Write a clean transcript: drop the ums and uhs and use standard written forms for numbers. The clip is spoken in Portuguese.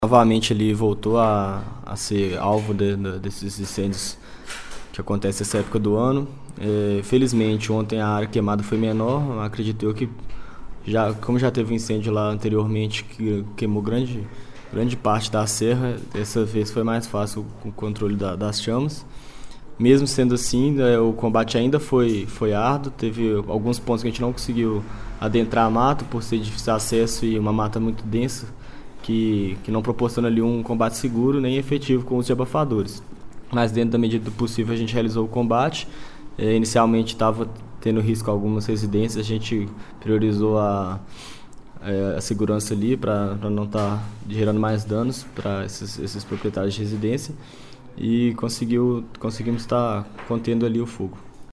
Novamente ele voltou a ser alvo desses incêndios que acontecem nessa época do ano. Felizmente ontem a área queimada foi menor, acredito eu que como já teve um incêndio lá anteriormente que queimou grande parte da serra, dessa vez foi mais fácil o controle das chamas. Mesmo sendo assim, o combate ainda foi árduo, teve alguns pontos que a gente não conseguiu adentrar a mata por ser difícil acesso e uma mata muito densa, que não proporciona ali um combate seguro nem efetivo com os de abafadores. Mas dentro da medida do possível a gente realizou o combate. Inicialmente estava tendo risco a algumas residências, a gente priorizou a segurança ali para não estar gerando mais danos para esses proprietários de residência e conseguimos estar contendo ali o fogo.